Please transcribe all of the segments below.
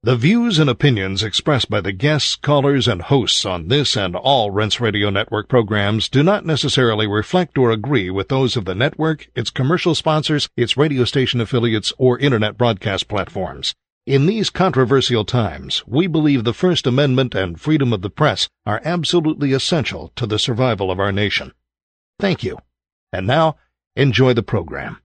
The views and opinions expressed by the guests, callers, and hosts on this and all Rense Radio Network programs do not necessarily reflect or agree with those of the network, its commercial sponsors, its radio station affiliates, or internet broadcast platforms. In these controversial times, we believe the First Amendment and freedom of the press are absolutely essential to the survival of our nation. Thank you. And now, enjoy the program.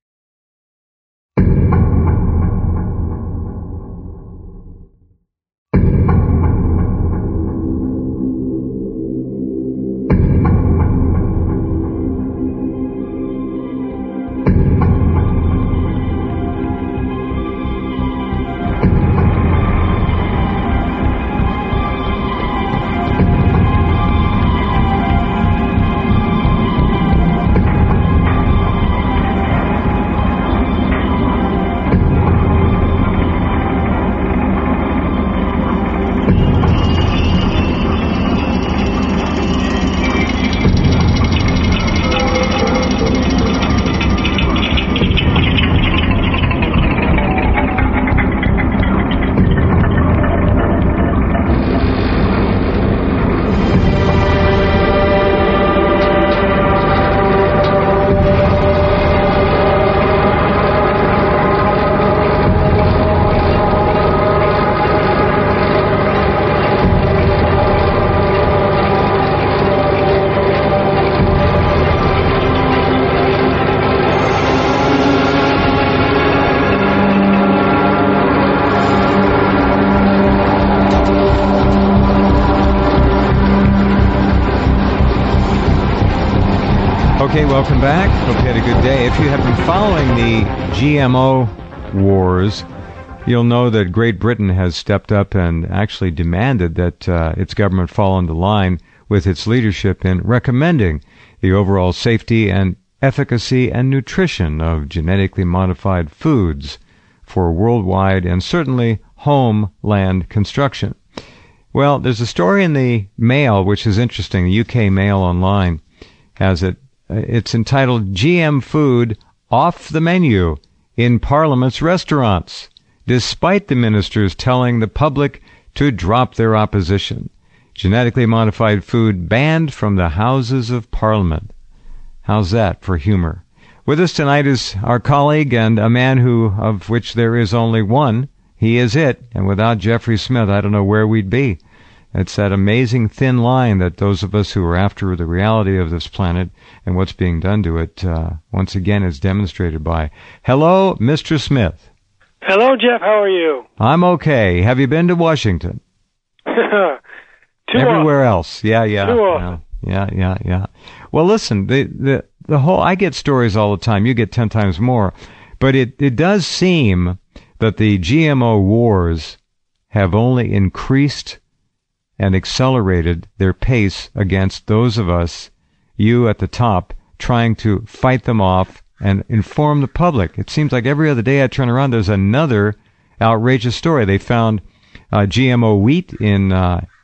Okay, welcome back. Hope you had a good day. If you have been following the GMO wars, you'll know that Great Britain has stepped up and actually demanded that its government fall into line with its leadership in recommending the overall safety and efficacy and nutrition of genetically modified foods for worldwide and certainly homeland construction. Well, there's a story in the Mail which is interesting. The UK Mail Online has it. It's entitled, GM Food Off the Menu in Parliament's Restaurants, despite the ministers telling the public to drop their opposition. Genetically modified food banned from the Houses of Parliament. How's that for humor? With us tonight is our colleague and a man of which there is only one. He is it. And without Jeffrey Smith, I don't know where we'd be. It's that amazing thin line that those of us who are after the reality of this planet and what's being done to it, once again is demonstrated by. Hello, Mr. Smith. Hello, Jeff. How are you? I'm okay. Have you been to Washington? Everywhere else. Yeah. Too often. Yeah. Well, listen, the whole, I get stories all the time. You get 10 times more. But it does seem that the GMO wars have only increased and accelerated their pace against those of us, you at the top, trying to fight them off and inform the public. It seems like every other day I turn around, there's another outrageous story. They found GMO wheat in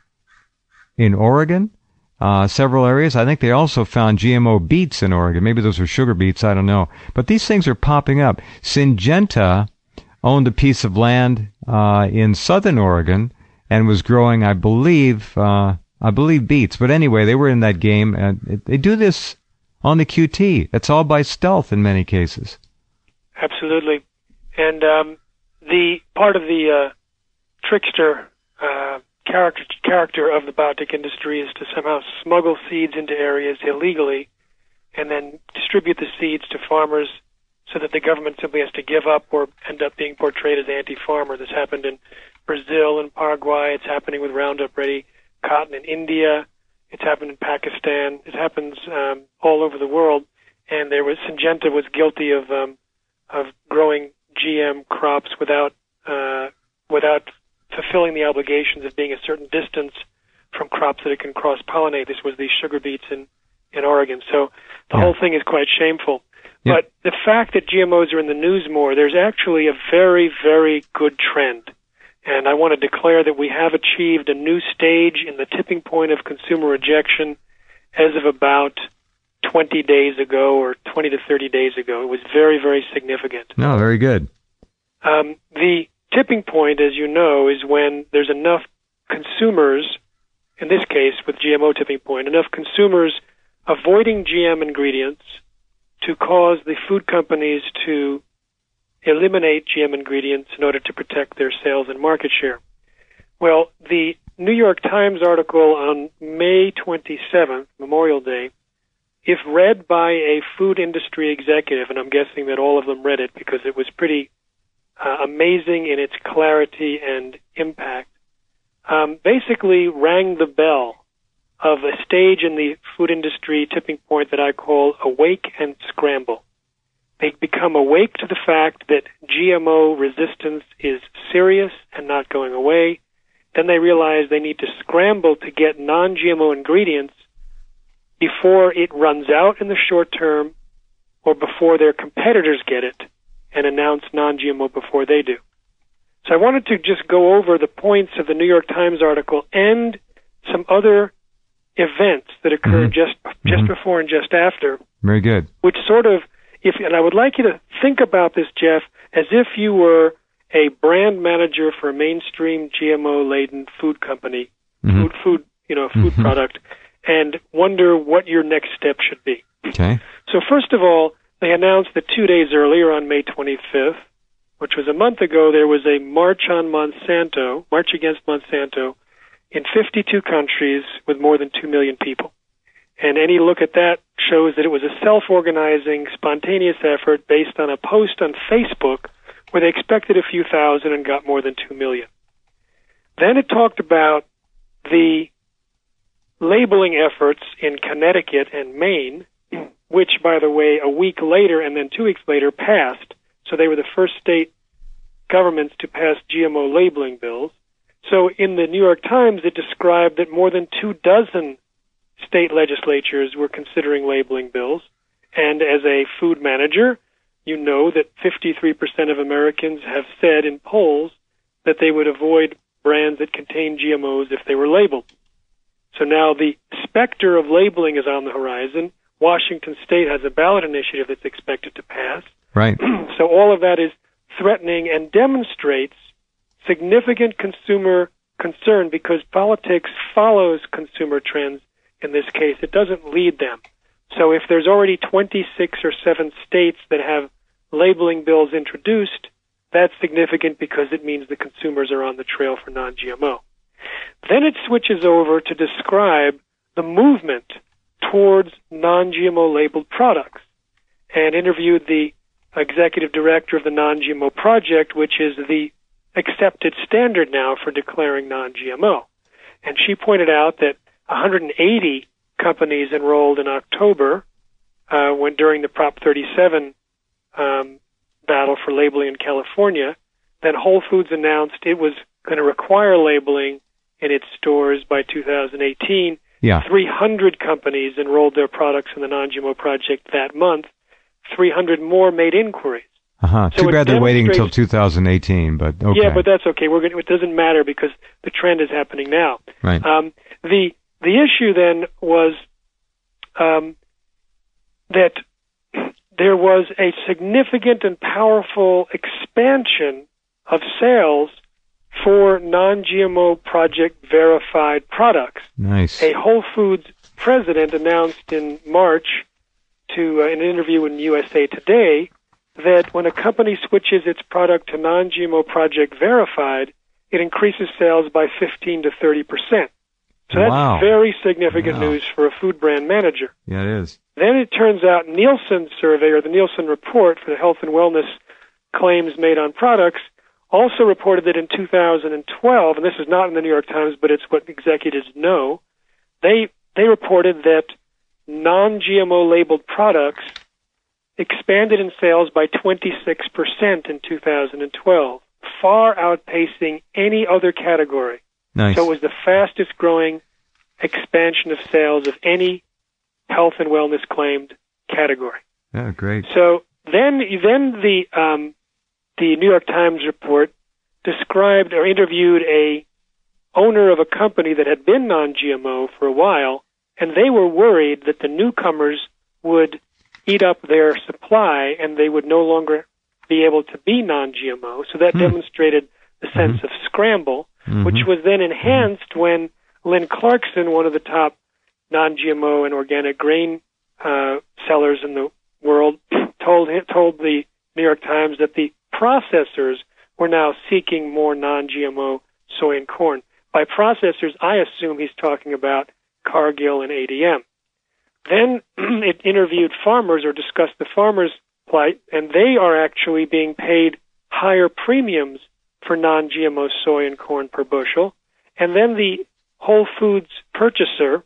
Oregon, several areas. I think they also found GMO beets in Oregon. Maybe those were sugar beets, I don't know. But these things are popping up. Syngenta owned a piece of land in southern Oregon and was growing, I believe beets. But anyway, they were in that game, and they do this on the QT. It's all by stealth in many cases. Absolutely. And the part of the trickster character of the biotech industry is to somehow smuggle seeds into areas illegally and then distribute the seeds to farmers so that the government simply has to give up or end up being portrayed as anti-farmer. This happened in Brazil and Paraguay. It's happening with Roundup Ready cotton in India. It's happened in Pakistan. It happens all over the world. And Syngenta was guilty of growing GM crops without fulfilling the obligations of being a certain distance from crops that it can cross-pollinate. This was these sugar beets in Oregon. So the whole thing is quite shameful. Yeah. But the fact that GMOs are in the news more, there's actually a very, very good trend. And I want to declare that we have achieved a new stage in the tipping point of consumer rejection as of about 20 days ago or 20 to 30 days ago. It was very, very significant. No, very good. The tipping point, as you know, is when there's enough consumers, in this case with GMO tipping point, enough consumers avoiding GM ingredients to cause the food companies to eliminate GM ingredients in order to protect their sales and market share. Well, the New York Times article on May 27th, Memorial Day, if read by a food industry executive, and I'm guessing that all of them read it because it was pretty amazing in its clarity and impact, basically rang the bell of a stage in the food industry tipping point that I call awake and scramble. They become awake to the fact that GMO resistance is serious and not going away. Then they realize they need to scramble to get non-GMO ingredients before it runs out in the short term or before their competitors get it and announce non-GMO before they do. So I wanted to just go over the points of the New York Times article and some other events that occurred just before and just after. Very good. Which sort of, and I would like you to think about this, Jeff, as if you were a brand manager for a mainstream GMO-laden food company, food product, and wonder what your next step should be. Okay. So first of all, they announced that 2 days earlier on May 25th, which was a month ago, there was a March against Monsanto, in 52 countries with more than 2 million people. And any look at that shows that it was a self-organizing, spontaneous effort based on a post on Facebook where they expected a few thousand and got more than 2 million. Then it talked about the labeling efforts in Connecticut and Maine, which, by the way, a week later and then 2 weeks later passed. So they were the first state governments to pass GMO labeling bills. So in the New York Times, it described that more than 24 state legislatures were considering labeling bills. And as a food manager, you know that 53% of Americans have said in polls that they would avoid brands that contain GMOs if they were labeled. So now the specter of labeling is on the horizon. Washington State has a ballot initiative that's expected to pass. Right. So all of that is threatening and demonstrates significant consumer concern because politics follows consumer trends in this case. It doesn't lead them. So if there's already 26 or 7 states that have labeling bills introduced, that's significant because it means the consumers are on the trail for non-GMO. Then it switches over to describe the movement towards non-GMO labeled products and interviewed the executive director of the Non-GMO Project, which is the accepted standard now for declaring non-GMO. And she pointed out that 180 companies enrolled in October when during the Prop 37 battle for labeling in California. Then Whole Foods announced it was going to require labeling in its stores by 2018. Yeah. 300 companies enrolled their products in the Non-GMO Project that month. 300 more made inquiries. So too bad they're waiting until 2018, but okay. Yeah, but that's okay. It doesn't matter because the trend is happening now. Right. The issue then was that there was a significant and powerful expansion of sales for non-GMO Project verified products. Nice. A Whole Foods president announced in March to in an interview in USA Today that when a company switches its product to non-GMO Project verified, it increases sales by 15 to 30%. So that's very significant news for a food brand manager. Yeah, it is. Then it turns out Nielsen survey, or the Nielsen report for the health and wellness claims made on products, also reported that in 2012, and this is not in the New York Times, but it's what executives know, they reported that non-GMO labeled products expanded in sales by 26% in 2012, far outpacing any other category. Nice. So it was the fastest growing expansion of sales of any health and wellness claimed category. Yeah, great. So then the New York Times report described or interviewed a owner of a company that had been non-GMO for a while, and they were worried that the newcomers would eat up their supply and they would no longer be able to be non-GMO. So that demonstrated the sense of scramble, which was then enhanced when Lynn Clarkson, one of the top non-GMO and organic grain sellers in the world, told the New York Times that the processors were now seeking more non-GMO soy and corn. By processors, I assume he's talking about Cargill and ADM. Then it interviewed farmers or discussed the farmers' plight, and they are actually being paid higher premiums for non-GMO soy and corn per bushel. And then the Whole Foods purchaser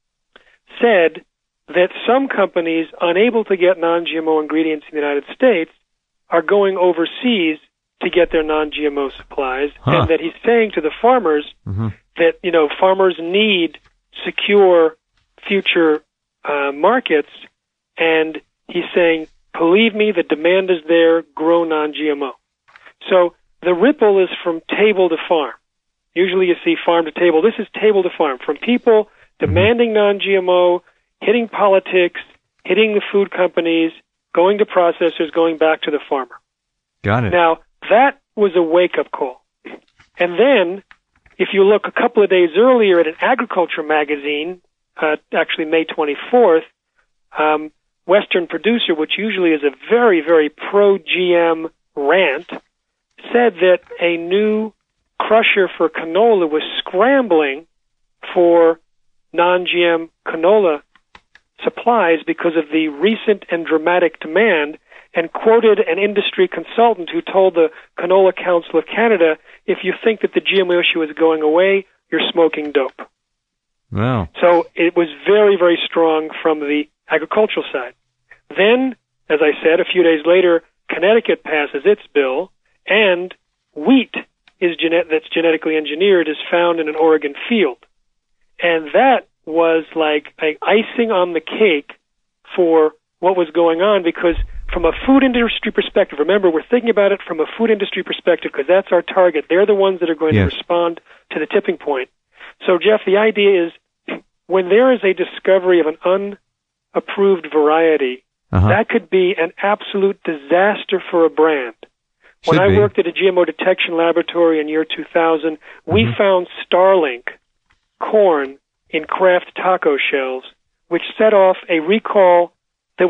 said that some companies unable to get non-GMO ingredients in the United States are going overseas to get their non-GMO supplies, and that he's saying to the farmers that, you know, farmers need secure future markets, and he's saying, believe me, the demand is there, grow non-GMO. So the ripple is from table to farm. Usually you see farm to table. This is table to farm, from people demanding non-GMO, hitting politics, hitting the food companies, going to processors, going back to the farmer. Got it. Now, that was a wake-up call. And then, if you look a couple of days earlier at an agriculture magazine, actually May 24th, Western Producer, which usually is a very, very pro-GM rant, said that a new crusher for canola was scrambling for non-GM canola supplies because of the recent and dramatic demand, and quoted an industry consultant who told the Canola Council of Canada, if you think that the GMO issue is going away, you're smoking dope. Wow. So it was very, very strong from the agricultural side. Then, as I said, a few days later, Connecticut passes its bill, and wheat that's genetically engineered is found in an Oregon field. And that was like icing on the cake for what was going on, because from a food industry perspective, remember, we're thinking about it from a food industry perspective because that's our target. They're the ones that are going to respond to the tipping point. So, Jeff, the idea is when there is a discovery of an unapproved variety, that could be an absolute disaster for a brand. When I worked at a GMO detection laboratory in year 2000, we found Starlink corn in Kraft taco shells, which set off a recall that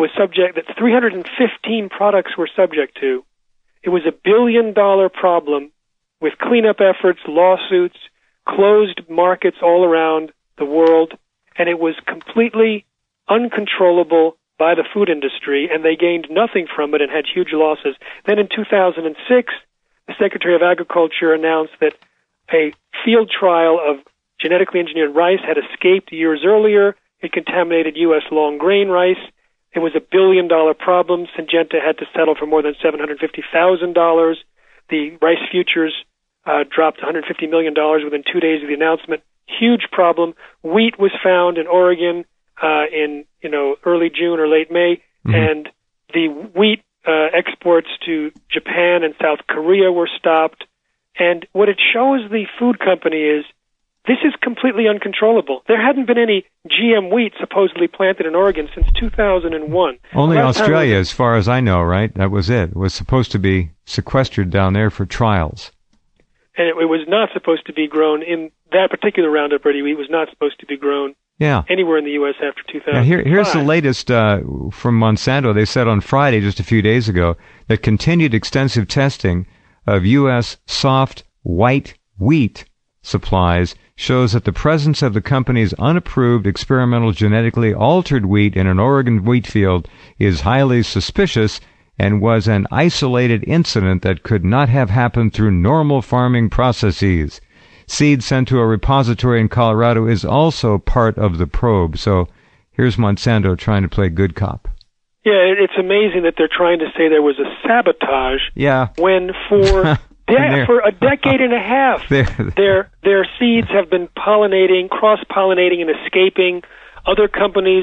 315 products were subject to. It was $1 billion problem with cleanup efforts, lawsuits, closed markets all around the world, and it was completely uncontrollable by the food industry, and they gained nothing from it and had huge losses. Then in 2006, the Secretary of Agriculture announced that a field trial of genetically engineered rice had escaped years earlier. It contaminated U.S. long grain rice. It was $1 billion problem. Syngenta had to settle for more than $750,000. The rice futures dropped $150 million within 2 days of the announcement. Huge problem. Wheat was found in Oregon in early June or late May, and the wheat exports to Japan and South Korea were stopped. And what it shows the food company is this is completely uncontrollable. There hadn't been any GM wheat supposedly planted in Oregon since 2001. Only Australia, as far as I know, right? That was it. It was supposed to be sequestered down there for trials. And it was not supposed to be grown in that particular Roundup Ready wheat was not supposed to be grown anywhere in the U.S. after 2005. Now here's the latest from Monsanto. They said on Friday, just a few days ago, that continued extensive testing of U.S. soft white wheat supplies shows that the presence of the company's unapproved experimental genetically altered wheat in an Oregon wheat field is highly suspicious and was an isolated incident that could not have happened through normal farming processes. Seed sent to a repository in Colorado is also part of the probe. So here's Monsanto trying to play good cop. Yeah, it's amazing that they're trying to say there was a sabotage when for a decade and a half their seeds have been cross-pollinating and escaping. Other companies,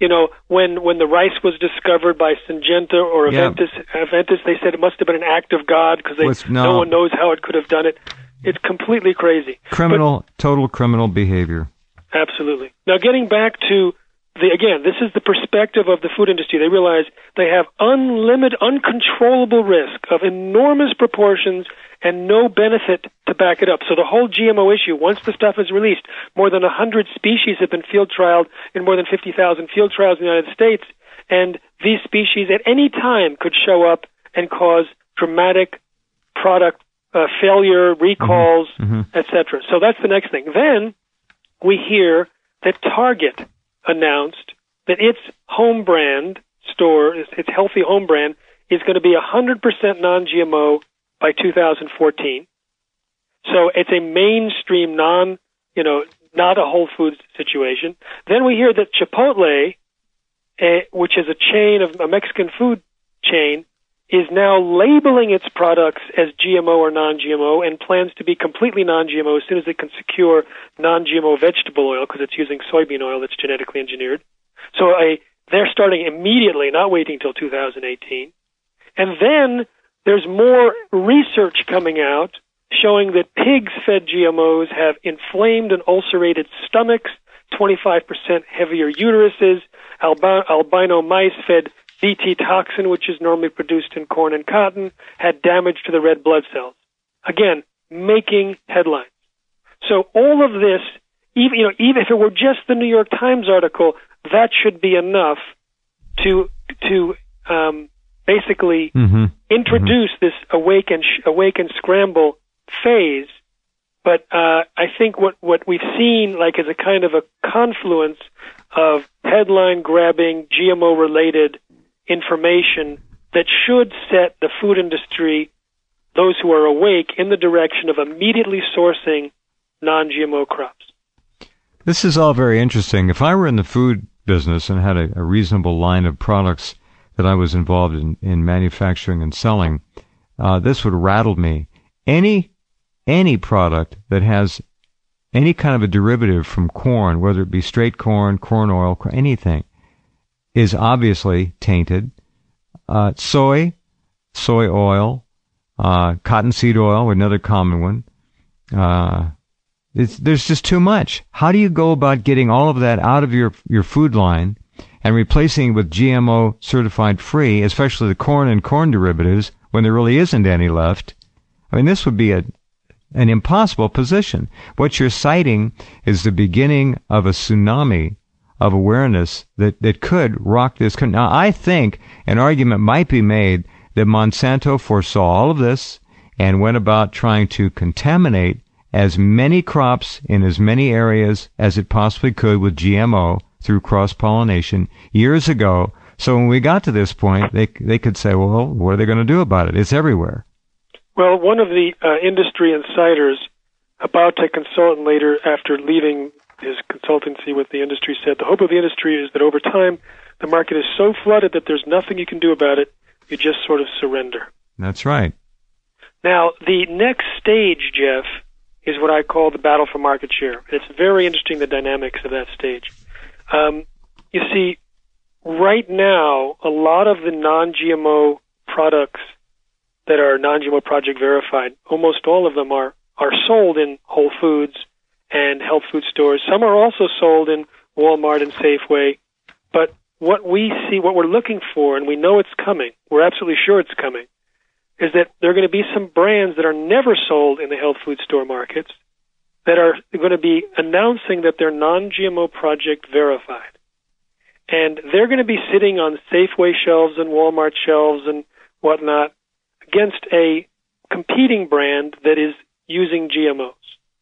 when the rice was discovered by Syngenta or Aventis, they said it must have been an act of God because no one knows how it could have done it. It's completely crazy. Total criminal behavior. Absolutely. Now, getting back to this is the perspective of the food industry. They realize they have uncontrollable risk of enormous proportions and no benefit to back it up. So the whole GMO issue, once the stuff is released, more than 100 species have been field trialed in more than 50,000 field trials in the United States, and these species at any time could show up and cause dramatic product failure, recalls, etc. So that's the next thing. Then we hear that Target announced that its home brand store, its healthy home brand, is going to be 100% non-GMO by 2014. So it's a mainstream not a Whole Foods situation. Then we hear that Chipotle, which is a Mexican food chain, is now labeling its products as GMO or non-GMO and plans to be completely non-GMO as soon as it can secure non-GMO vegetable oil because it's using soybean oil that's genetically engineered. So they're starting immediately, not waiting until 2018. And then there's more research coming out showing that pigs fed GMOs have inflamed and ulcerated stomachs, 25% heavier uteruses, albino mice fed Bt toxin, which is normally produced in corn and cotton, had damage to the red blood cells. Again, making headlines. So all of this, even if it were just the New York Times article, that should be enough to basically introduce this awake and scramble phase. But I think what we've seen is a kind of a confluence of headline grabbing, GMO related information that should set the food industry, those who are awake, in the direction of immediately sourcing non-GMO crops. This is all very interesting. If I were in the food business and had a reasonable line of products that I was involved in manufacturing and selling, this would rattle me. Any product that has any kind of a derivative from corn, whether it be straight corn oil, anything, is obviously tainted. Soy oil, cottonseed oil, another common one. There's just too much. How do you go about getting all of that out of your food line and replacing it with GMO certified free, especially the corn and corn derivatives, when there really isn't any left? I mean, this would be an impossible position. What you're citing is the beginning of a tsunami of awareness that could rock this country. Now, I think an argument might be made that Monsanto foresaw all of this and went about trying to contaminate as many crops in as many areas as it possibly could with GMO through cross-pollination years ago. So when we got to this point, they could say, well, what are they going to do about it? It's everywhere. Well, one of the industry insiders, a biotech consultant later after leaving his consultancy with the industry, said the hope of the industry is that over time the market is so flooded that there's nothing you can do about it. You just sort of surrender. That's right. Now, the next stage, Jeff, is what I call the battle for market share. It's very interesting, the dynamics of that stage. You see, right now, a lot of the non-GMO products that are non-GMO project verified, almost all of them are sold in Whole Foods and health food stores. Some are also sold in Walmart and Safeway. But what we see, what we're looking for, and we know it's coming, we're absolutely sure it's coming, is that there are going to be some brands that are never sold in the health food store markets that are going to be announcing that they're non-GMO project verified. And they're going to be sitting on Safeway shelves and Walmart shelves and whatnot against a competing brand that is using GMOs.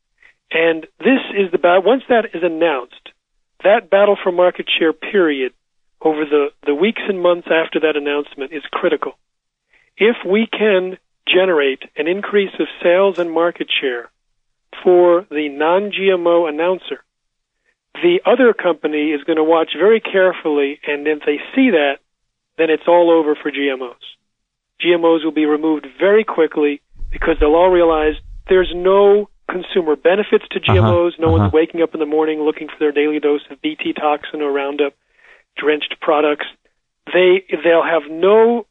And this is the battle. Once that is announced, that battle for market share period over the weeks and months after that announcement is critical. If we can generate an increase of sales and market share for the non-GMO announcer, the other company is going to watch very carefully, and if they see that, then it's all over for GMOs. GMOs will be removed very quickly because they'll all realize there's no consumer benefits to GMOs. No one's waking up in the morning looking for their daily dose of Bt toxin or Roundup-drenched products. They'll have no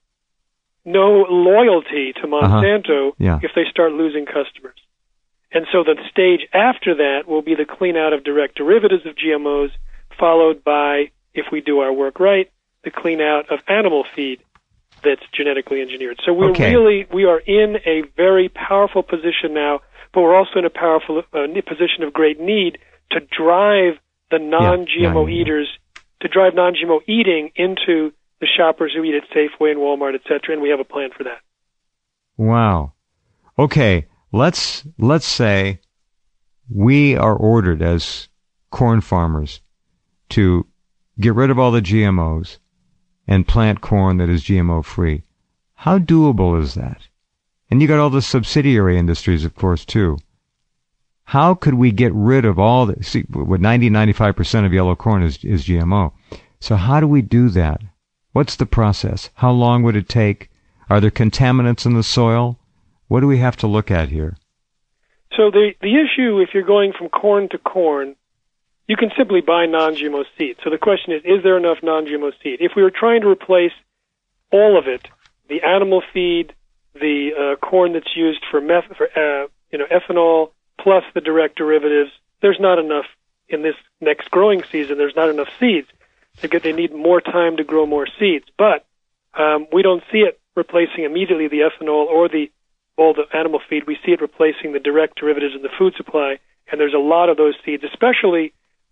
loyalty to Monsanto if they start losing customers. And so the stage after that will be the clean out of direct derivatives of GMOs, followed by, if we do our work right, the clean out of animal feed that's genetically engineered. So we are in a very powerful position now, but we're also in a powerful position of great need to drive the non-GMO eaters, to drive non-GMO eating into the shoppers who eat at Safeway and Walmart, et cetera, and we have a plan for that. Wow. Okay, let's say we are ordered as corn farmers to get rid of all the GMOs and plant corn that is GMO-free. How doable is that? And you got all the subsidiary industries, of course, too. How could we get rid of all the... See, 95% of yellow corn is GMO. So how do we do that? What's the process? How long would it take? Are there contaminants in the soil? What do we have to look at here? So the issue, if you're going from corn to corn, you can simply buy non-GMO seed. So the question is there enough non-GMO seed? If we were trying to replace all of it, the animal feed, the corn that's used for ethanol, plus the direct derivatives, there's not enough in this next growing season. There's not enough seeds. They need more time to grow more seeds. But we don't see it replacing immediately the ethanol or all the animal feed. We see it replacing the direct derivatives in the food supply, and there's a lot of those seeds, especially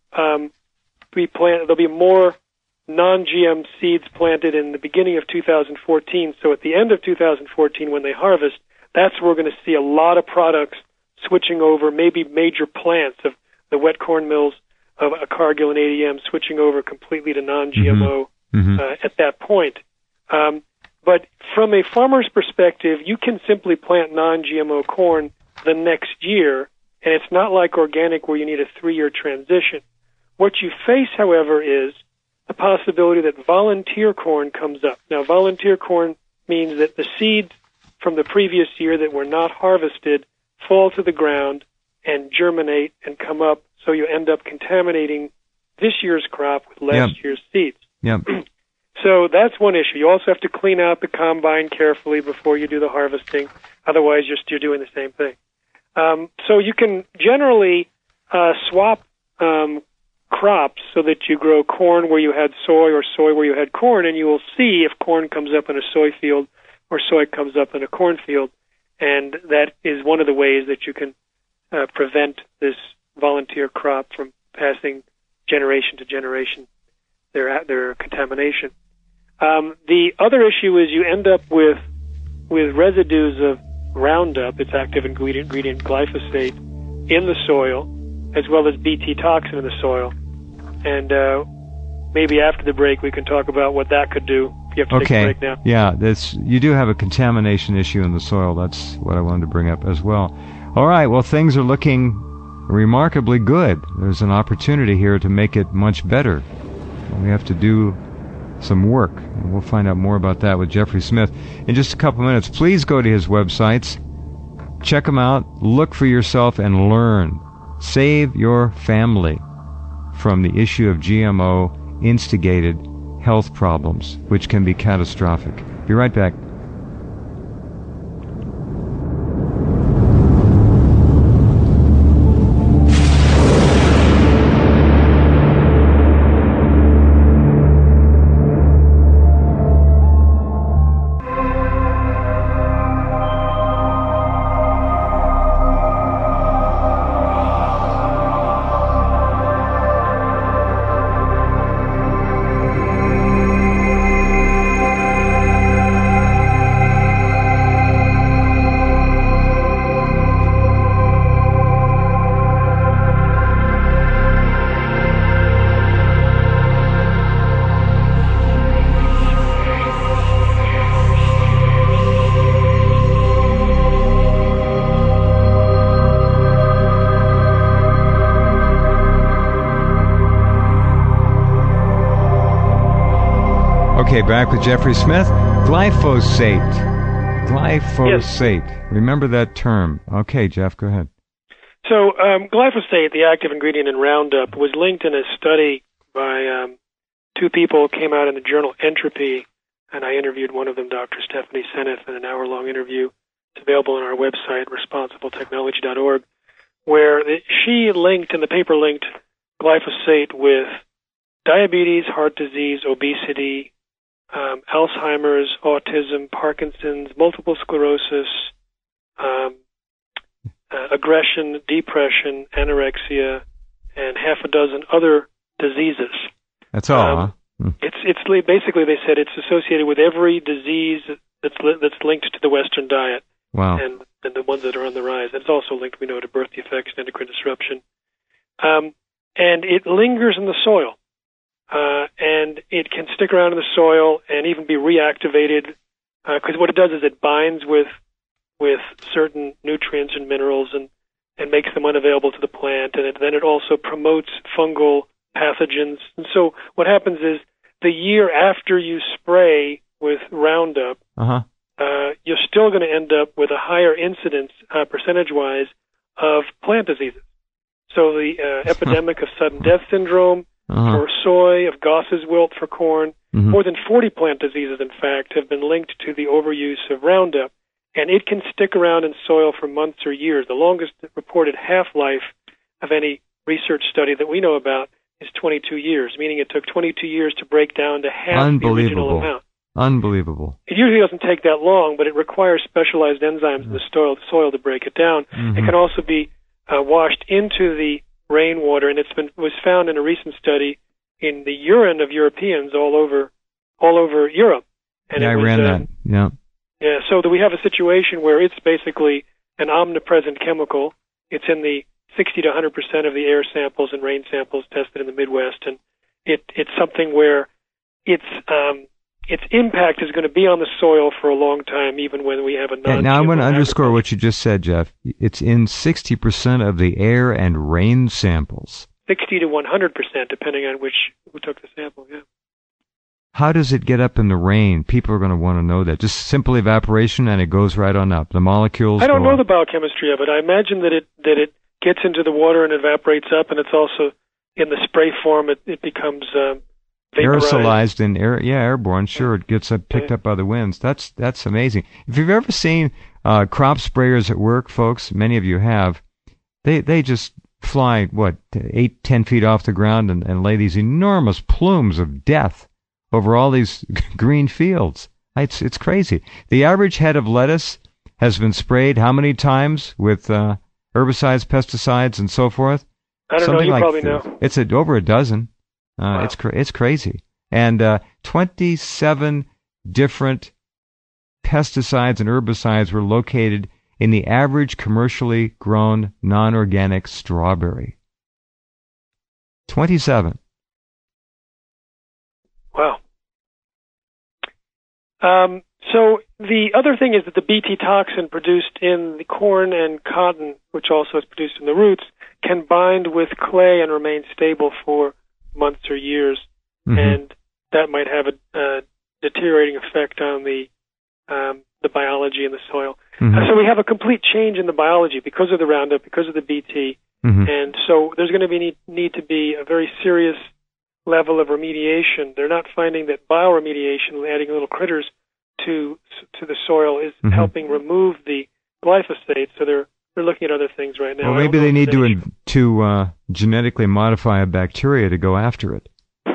there'll be more non-GM seeds planted in the beginning of 2014. So at the end of 2014, when they harvest, that's where we're going to see a lot of products switching over, maybe major plants of the wet corn mills of Cargill and ADM switching over completely to non-GMO at that point. But from a farmer's perspective, you can simply plant non-GMO corn the next year, and it's not like organic where you need a 3-year transition. What you face, however, is the possibility that volunteer corn comes up. Now, volunteer corn means that the seeds from the previous year that were not harvested fall to the ground and germinate and come up, so you end up contaminating this year's crop with last year's seeds. Yep. So that's one issue. You also have to clean out the combine carefully before you do the harvesting. Otherwise, you're doing the same thing. So you can generally swap crops so that you grow corn where you had soy or soy where you had corn, and you will see if corn comes up in a soy field or soy comes up in a corn field. And that is one of the ways that you can prevent this volunteer crop from passing generation to generation, their contamination. The other issue is you end up with residues of Roundup, its active ingredient glyphosate, in the soil, as well as Bt toxin in the soil. And maybe after the break we can talk about what that could do. You have to take a break now. Yeah, you do have a contamination issue in the soil. That's what I wanted to bring up as well. All right, well, things are looking remarkably good. There's an opportunity here to make it much better. We have to do some work, and we'll find out more about that with Jeffrey Smith in just a couple minutes. Please go to his websites, check them out, look for yourself, and learn. Save your family from the issue of GMO-instigated health problems, which can be catastrophic. Be right back. Okay, back with Jeffrey Smith. Glyphosate. Yes. Remember that term. Okay, Jeff, go ahead. So glyphosate, the active ingredient in Roundup, was linked in a study by two people who came out in the journal Entropy, and I interviewed one of them, Dr. Stephanie Seneff, in an hour-long interview. It's available on our website, responsibletechnology.org, where she linked, and the paper linked, glyphosate with diabetes, heart disease, obesity, Alzheimer's, autism, Parkinson's, multiple sclerosis, aggression, depression, anorexia, and half a dozen other diseases. That's all, huh? It's basically, they said it's associated with every disease that's linked to the Western diet. Wow. And the ones that are on the rise. And it's also linked, we know, to birth defects and endocrine disruption. And it lingers in the soil. And it can stick around in the soil and even be reactivated, because what it does is it binds with certain nutrients and minerals and makes them unavailable to the plant, and then it also promotes fungal pathogens. And so what happens is the year after you spray with Roundup, you're still going to end up with a higher incidence, percentage-wise, of plant diseases. So the epidemic of sudden death syndrome for soy, of Goss's wilt for corn, more than 40 plant diseases, in fact, have been linked to the overuse of Roundup. And it can stick around in soil for months or years. The longest reported half-life of any research study that we know about is 22 years, meaning it took 22 years to break down to half the original amount. Unbelievable. It usually doesn't take that long, but it requires specialized enzymes in the soil to break it down. It can also be washed into the rainwater, and was found in a recent study in the urine of Europeans all over Europe. And I ran that. Yeah. Yeah, so we have a situation where it's basically an omnipresent chemical. It's in the 60 to 100% of the air samples and rain samples tested in the Midwest, and it's something where its impact is going to be on the soil for a long time, even when we have a non-GMO. Now I'm going to underscore what you just said, Jeff. It's in 60% of the air and rain samples. 60 to 100%, depending on who took the sample, yeah. How does it get up in the rain? People are going to want to know that. Just simple evaporation, and it goes right on up. The molecules. I don't know the biochemistry of it. I imagine that it gets into the water and evaporates up, and it's also in the spray form. It becomes vaporized. Aerosolized and airborne. Sure, it gets picked up by the winds. That's amazing. If you've ever seen crop sprayers at work, folks, many of you have. They just fly 8-10 feet off the ground and lay these enormous plumes of death over all these green fields. It's crazy. The average head of lettuce has been sprayed how many times with herbicides, pesticides, and so forth? I don't know. You probably know. It's over a dozen. Wow. It's crazy. And 27 different pesticides and herbicides were located in the average commercially grown non-organic strawberry. 27. Wow. So the other thing is that the Bt toxin produced in the corn and cotton, which also is produced in the roots, can bind with clay and remain stable for months or years, and that might have a deteriorating effect on the biology in the soil. So we have a complete change in the biology because of the Roundup, because of the Bt, and so there's going to need to be a very serious level of remediation. They're not finding that bioremediation, adding little critters to the soil, is helping remove the glyphosate. So they're looking at other things right now. Well, maybe they need to genetically modify a bacteria to go after it.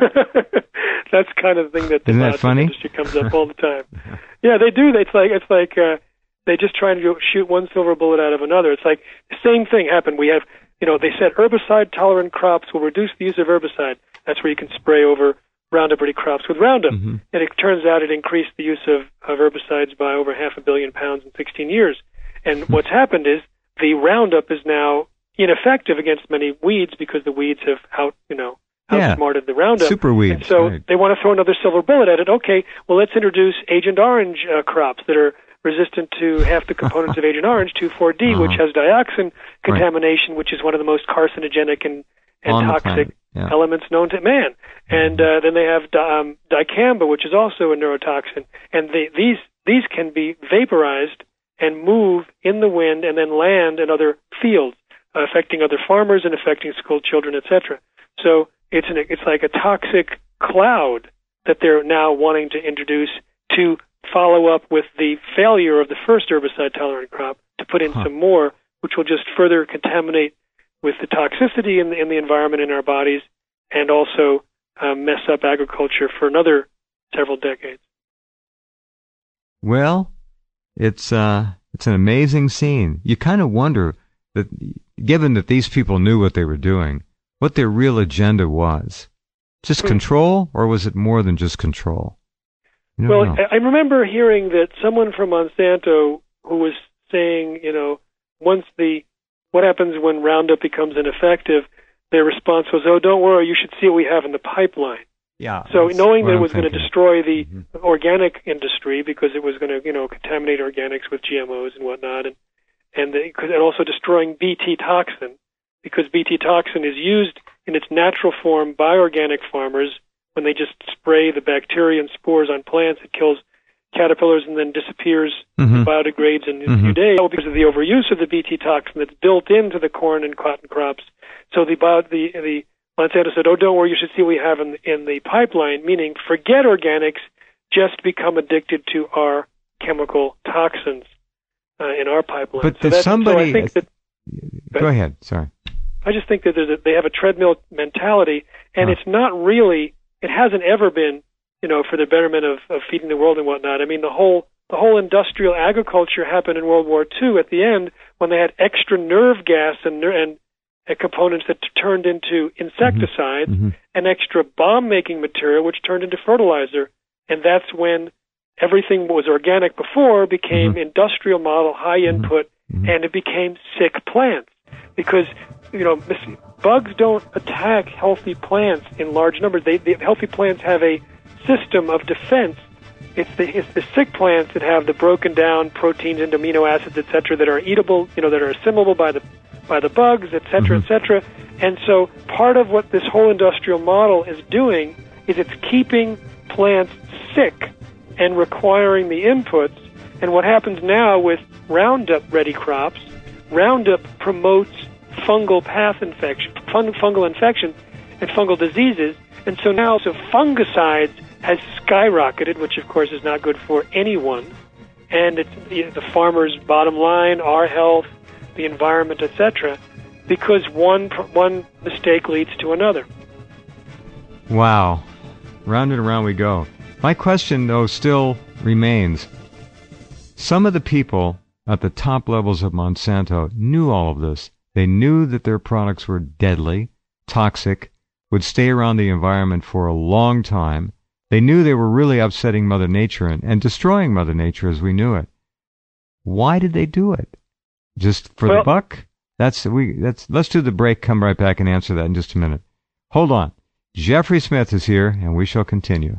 That's kind of the thing that the funny? industry comes up all the time. Yeah, they do. It's like they just try to shoot one silver bullet out of another. It's like the same thing happened. We have, they said herbicide-tolerant crops will reduce the use of herbicide. That's where you can spray over Roundup-ready crops with Roundup. And it turns out it increased the use of herbicides by over 500 million pounds in 16 years. And what's happened is the Roundup is now ineffective against many weeds because the weeds have outsmarted the Roundup. Super weeds. And so they want to throw another silver bullet at it. Okay, well, let's introduce Agent Orange crops that are resistant to half the components of Agent Orange, 2,4-D, which has dioxin contamination, which is one of the most carcinogenic and toxic elements known to man. And then they have dicamba, which is also a neurotoxin. And these can be vaporized and move in the wind and then land in other fields, affecting other farmers and affecting school children, etc. So it's like a toxic cloud that they're now wanting to introduce to follow up with the failure of the first herbicide-tolerant crop, to put in some more, which will just further contaminate with the toxicity in the environment in our bodies, and also mess up agriculture for another several decades. Well, it's an amazing scene. You kind of wonder that, given that these people knew what they were doing, what their real agenda was. Just control, or was it more than just control? Well, I remember hearing that someone from Monsanto who was saying, what happens when Roundup becomes ineffective, their response was, oh, don't worry, you should see what we have in the pipeline. Yeah. So knowing that it was going to destroy the organic industry because it was going to, contaminate organics with GMOs and whatnot, and also destroying Bt toxin, because Bt toxin is used in its natural form by organic farmers when they just spray the bacteria and spores on plants. It kills caterpillars and then disappears, biodegrades in a few days because of the overuse of the Bt toxin that's built into the corn and cotton crops. So the Monsanto said, oh, don't worry, you should see what we have in the pipeline, meaning forget organics, just become addicted to our chemical toxins in our pipeline. But go ahead, sorry. I just think that they have a treadmill mentality, and it's not really, it hasn't ever been, for the betterment of feeding the world and whatnot. I mean, the whole industrial agriculture happened in World War II at the end when they had extra nerve gas and components that turned into insecticides and extra bomb-making material which turned into fertilizer. And that's when everything was organic before became industrial model, high input, and it became sick plants. Because, bugs don't attack healthy plants in large numbers. The healthy plants have a system of defense. It's the sick plants that have the broken down proteins and amino acids, etc., that are eatable, that are assimilable by the bugs, etc., etc. And so part of what this whole industrial model is doing is it's keeping plants sick and requiring the inputs. And what happens now with Roundup-ready crops, Roundup promotes fungal infections and fungal diseases, and so now fungicides has skyrocketed, which of course is not good for anyone, and it's the farmer's bottom line, our health, the environment, etc., because one mistake leads to another. Wow. Round and around we go. My question, though, still remains. Some of the people at the top levels of Monsanto knew all of this. They knew that their products were deadly, toxic, would stay around the environment for a long time. They knew they were really upsetting Mother Nature and destroying Mother Nature as we knew it. Why did they do it? Just for the buck? Let's do the break, come right back and answer that in just a minute. Hold on. Jeffrey Smith is here, and we shall continue.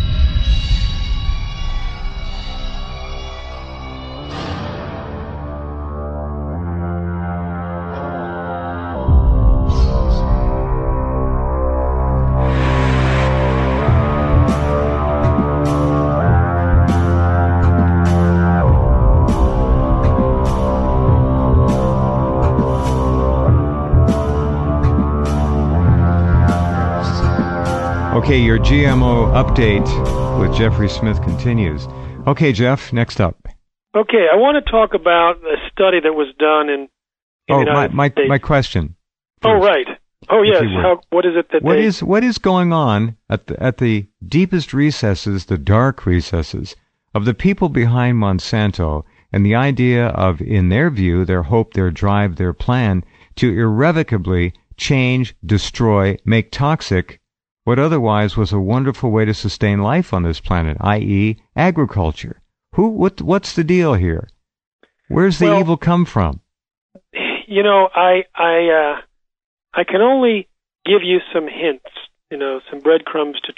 Okay, your GMO update with Jeffrey Smith continues. Okay, Jeff, next up. Okay, I want to talk about a study that was done in the United States. My question. First, oh, right. Oh, yes. What is it that what is going on at the deepest recesses, the dark recesses, of the people behind Monsanto and the idea of, in their view, their hope, their drive, their plan to irrevocably change, destroy, make toxic what otherwise was a wonderful way to sustain life on this planet, i.e. agriculture? What's the deal here? Where's the evil come from? I can only give you some hints, some breadcrumbs to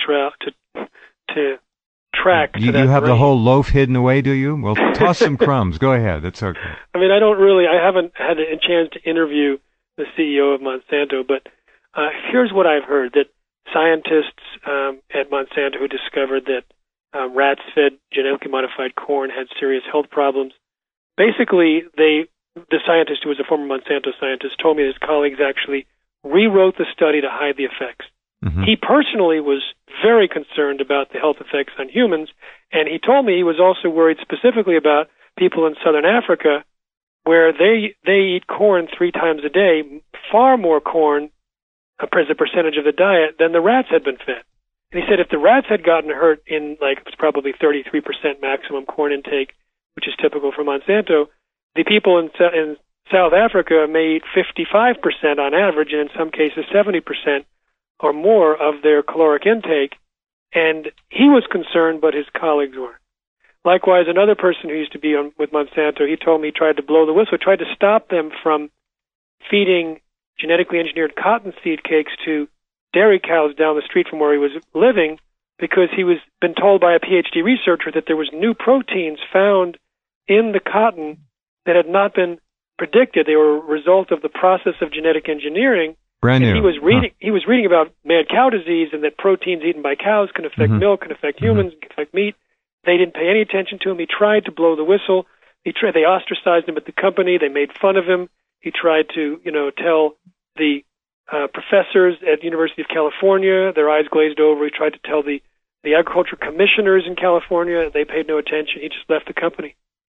track. You have the whole loaf hidden away, do you? Well, toss some crumbs. Go ahead. That's okay. I mean, I haven't had a chance to interview the CEO of Monsanto, but here's what I've heard, that scientists at Monsanto who discovered that rats fed genetically modified corn had serious health problems. Basically, the scientist who was a former Monsanto scientist told me his colleagues actually rewrote the study to hide the effects. He personally was very concerned about the health effects on humans, and he told me he was also worried specifically about people in southern Africa where they eat corn 3 times a day, far more corn as a percentage of the diet than the rats had been fed. And he said if the rats had gotten hurt in, like, it was probably 33% maximum corn intake, which is typical for Monsanto, the people in South Africa may eat 55% on average, and in some cases 70% or more of their caloric intake. And he was concerned, but his colleagues weren't. Likewise, another person who used to be with Monsanto, he told me he tried to blow the whistle, tried to stop them from feeding genetically engineered cottonseed cakes to dairy cows down the street from where he was living, because he was been told by a PhD researcher that there was new proteins found in the cotton that had not been predicted. They were a result of the process of genetic engineering. Brand new. He was reading about mad cow disease and that proteins eaten by cows can affect milk, can affect humans, can affect meat. They didn't pay any attention to him. He tried to blow the whistle. They ostracized him at the company. They made fun of him. He tried to, tell the professors at the University of California. Their eyes glazed over. He tried to tell the agriculture commissioners in California. They paid no attention. He just left the company.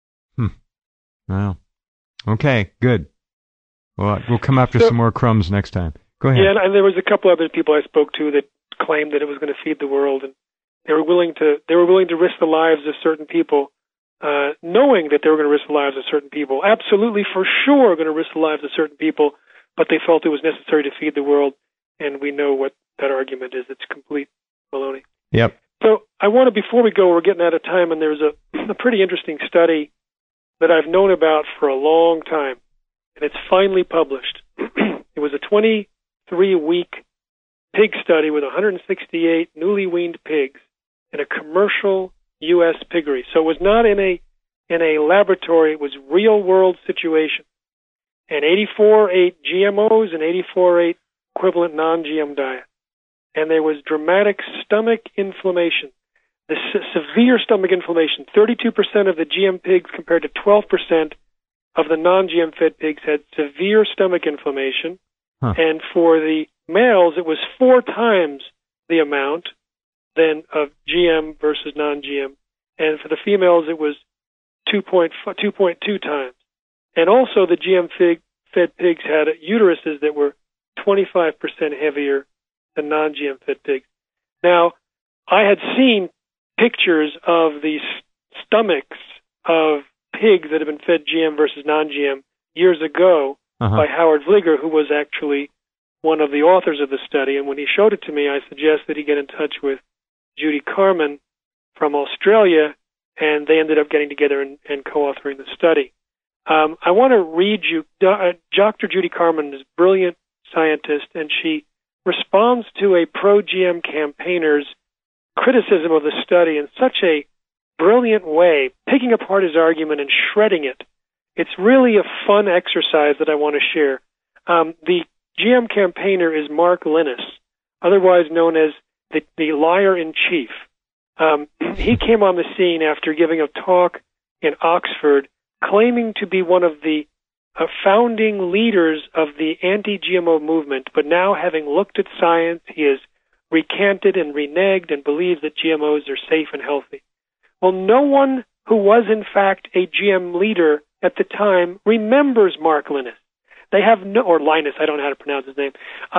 Wow. Okay, good. Well, we'll come after some more crumbs next time. Go ahead. Yeah, and there was a couple other people I spoke to that claimed that it was going to feed the world, and they were willing to risk the lives of certain people, knowing that they were going to risk the lives of certain people. Absolutely, for sure, going to risk the lives of certain people, but they felt it was necessary to feed the world, and we know what that argument is. It's complete baloney. Yep. So I want to, before we go, we're getting out of time, and there's a pretty interesting study that I've known about for a long time, and it's finally published. It was a 23-week pig study with 168 newly weaned pigs in a commercial U.S. piggery. So it was not in a laboratory. It was real-world situation. And 84 ate GMOs and 84 ate equivalent non-GM diet. And there was dramatic stomach inflammation. The severe stomach inflammation. 32% of the GM pigs compared to 12% of the non-GM fed pigs had severe stomach inflammation. And for the males, it was 4 times the amount than of GM versus non-GM. And for the females, it was 2.2 times. And also the GM fed pigs had uteruses that were 25% heavier than non-GM fed pigs. Now, I had seen pictures of the stomachs of pigs that have been fed GM versus non-GM years ago by Howard Vlieger, who was actually one of the authors of the study. And when he showed it to me, I suggested he get in touch with Judy Carman from Australia, and they ended up getting together and co-authoring the study. I want to read you, Dr. Judy Carman is a brilliant scientist, and she responds to a pro-GM campaigner's criticism of the study in such a brilliant way, picking apart his argument and shredding it. It's really a fun exercise that I want to share. The GM campaigner is Mark Linus, otherwise known as the liar-in-chief. He came on the scene after giving a talk in Oxford claiming to be one of the founding leaders of the anti-GMO movement, but now having looked at science, he has recanted and reneged and believes that GMOs are safe and healthy. Well, no one who was in fact a GM leader at the time remembers Mark Linus. They have or Linus, I don't know how to pronounce his name.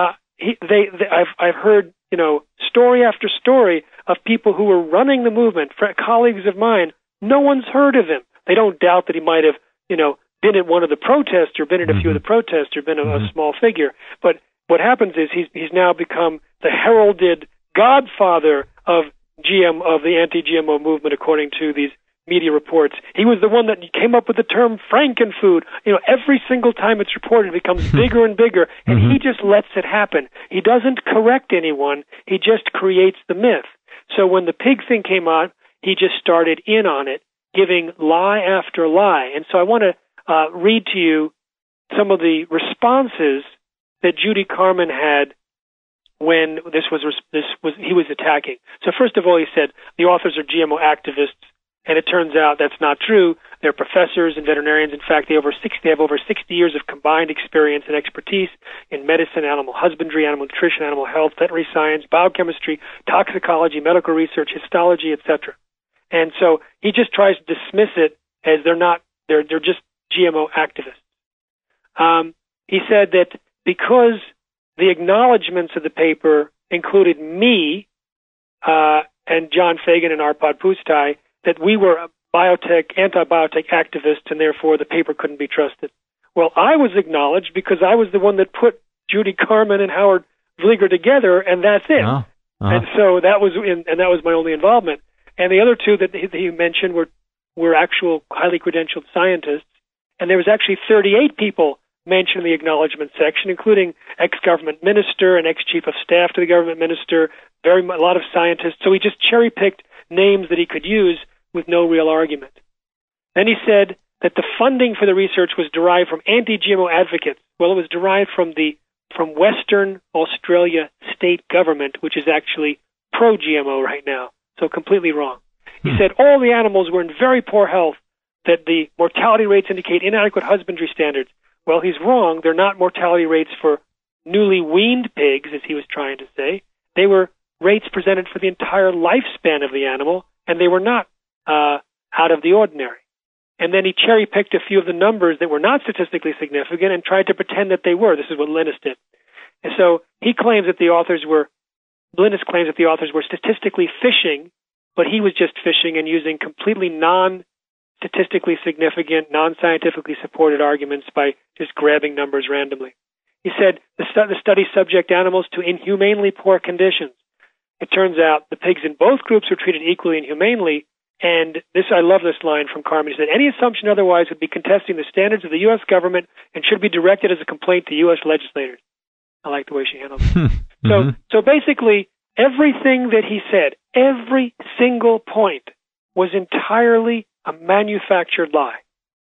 I've heard, story after story of people who were running the movement, colleagues of mine. No one's heard of him. They don't doubt that he might have, been at one of the protests or been at a few of the protests or been a small figure. But what happens is he's now become the heralded godfather of the anti-GMO movement, according to these media reports. He was the one that came up with the term Frankenfood. Every single time it's reported, it becomes bigger and bigger, and he just lets it happen. He doesn't correct anyone. He just creates the myth. So when the pig thing came out, he just started in on it, giving lie after lie. And so I want to read to you some of the responses that Judy Carman had when he was attacking. So first of all, he said the authors are GMO activists, and it turns out that's not true. They're professors and veterinarians. In fact, they have over 60 years of combined experience and expertise in medicine, animal husbandry, animal nutrition, animal health, veterinary science, biochemistry, toxicology, medical research, histology, etc. And so he just tries to dismiss it as they're just GMO activists. He said that because the acknowledgments of the paper included me and John Fagan and Arpad Pusztai, that we were anti-biotech activists, and therefore the paper couldn't be trusted. Well, I was acknowledged because I was the one that put Judy Carman and Howard Vlieger together, and that's it. And so that was my only involvement. And the other two that he mentioned were actual highly credentialed scientists, and there was actually 38 people mentioned in the acknowledgement section, including ex-government minister and ex-chief of staff to the government minister, a lot of scientists. So he just cherry-picked names that he could use with no real argument. Then he said that the funding for the research was derived from anti-GMO advocates. Well, it was derived from Western Australia state government, which is actually pro-GMO right now. So completely wrong. He said all the animals were in very poor health, that the mortality rates indicate inadequate husbandry standards. Well, he's wrong. They're not mortality rates for newly weaned pigs, as he was trying to say. They were rates presented for the entire lifespan of the animal, and they were not out of the ordinary. And then he cherry-picked a few of the numbers that were not statistically significant and tried to pretend that they were. This is what Linus did. And so he claims that Linus claims that the authors were statistically fishing, but he was just fishing and using completely non-statistically significant, non-scientifically supported arguments by just grabbing numbers randomly. He said the study subject animals to inhumanely poor conditions. It turns out the pigs in both groups were treated equally and humanely, and I love this line from Carman. He said, any assumption otherwise would be contesting the standards of the U.S. government and should be directed as a complaint to U.S. legislators. I like the way she handled it. So basically, everything that he said, every single point, was entirely a manufactured lie.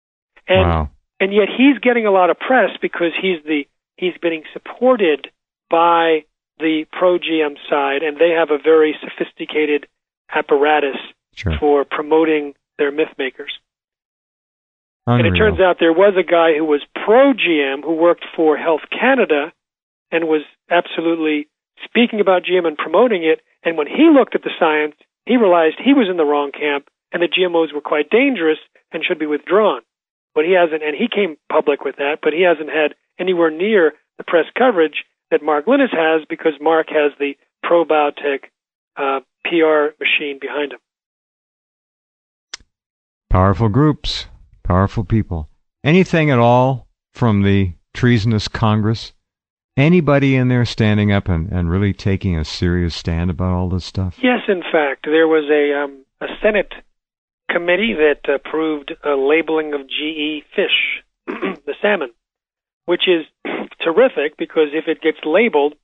And yet he's getting a lot of press because he's being supported by the pro-GM side, and they have a very sophisticated apparatus for promoting their myth makers. Unreal. And it turns out there was a guy who was pro-GM who worked for Health Canada and was absolutely speaking about GM and promoting it. And when he looked at the science, he realized he was in the wrong camp and the GMOs were quite dangerous and should be withdrawn. But he hasn't, and he came public with that, but he hasn't had anywhere near the press coverage that Mark Linus has, because Mark has the pro-biotech PR machine behind him. Powerful groups, powerful people. Anything at all from the treasonous Congress? Anybody in there standing up and really taking a serious stand about all this stuff? Yes, in fact. There was a Senate committee that approved a labeling of GE fish, the salmon, which is terrific because if it gets labeled,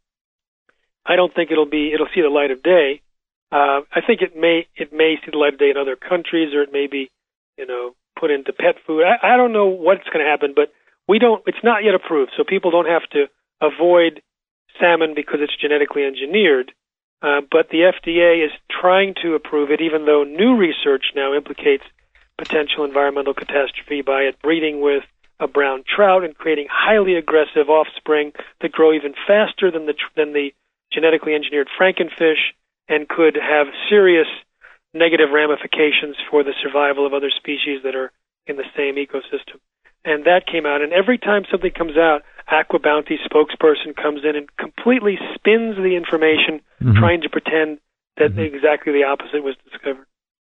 I don't think it'll see the light of day. I think it may see the light of day in other countries, or it may be, put into pet food. I don't know what's going to happen, but it's not yet approved, so people don't have to avoid salmon because it's genetically engineered. But the FDA is trying to approve it, even though new research now implicates potential environmental catastrophe by it breeding with a brown trout and creating highly aggressive offspring that grow even faster than the genetically engineered frankenfish and could have serious negative ramifications for the survival of other species that are in the same ecosystem. And that came out, and every time something comes out, AquaBounty spokesperson comes in and completely spins the information, trying to pretend that exactly the opposite was discovered.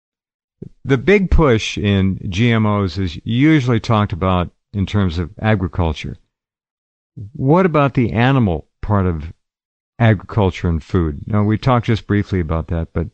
The big push in GMOs is usually talked about in terms of agriculture. What about the animal part of agriculture and food? Now, we talked just briefly about that, but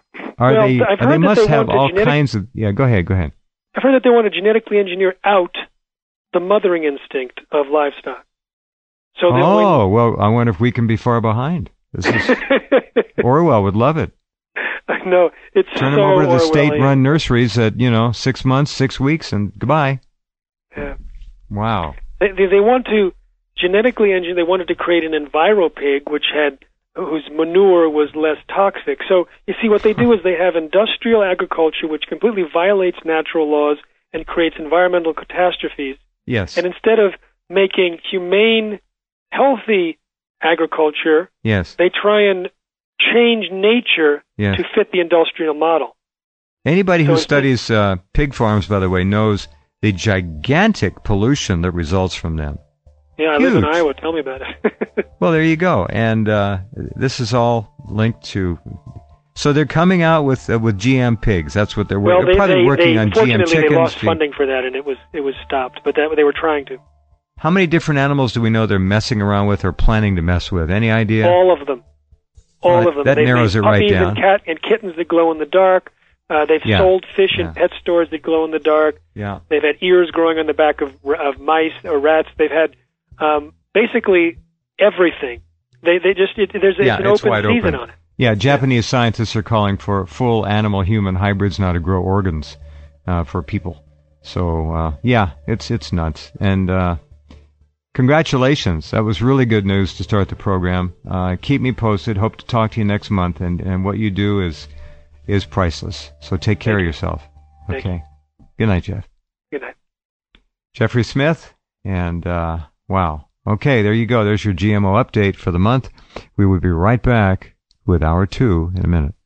they must have all kinds of... Yeah, go ahead. I've heard that they want to genetically engineer out the mothering instinct of livestock. So well, I wonder if we can be far behind. This is Orwell would love it. I know. Turn them over to the state-run nurseries at, 6 months, 6 weeks, and goodbye. Yeah. Wow. They want to genetically engineer. They wanted to create an EnviroPig, whose manure was less toxic. So you see, what they do is they have industrial agriculture, which completely violates natural laws and creates environmental catastrophes. Yes. And instead of making humane, healthy agriculture, yes, they try and change nature to fit the industrial model. Anybody who studies pig farms, by the way, knows the gigantic pollution that results from them. Yeah, I live in Iowa. Tell me about it. Well, there you go. And this is all linked to So they're coming out with GM pigs. That's what they're well, they're probably working on GM chickens. They lost funding for that, and it was stopped. But they were trying to. How many different animals do we know they're messing around with or planning to mess with? Any idea? All of them. All of them. That narrows it right down. Puppies and kittens that glow in the dark. They've sold fish in pet stores that glow in the dark. Yeah. They've had ears growing on the back of mice or rats. They've had basically everything. There's an open season on it. Yeah, Japanese scientists are calling for full animal-human hybrids now to grow organs for people. So it's nuts. And congratulations. That was really good news to start the program. Keep me posted. Hope to talk to you next month. And what you do is priceless. So take care of yourself. Okay. Good night, Jeff. Good night. Jeffrey Smith. And wow. Okay, there you go. There's your GMO update for the month. We will be right back with Hour 2 in a minute.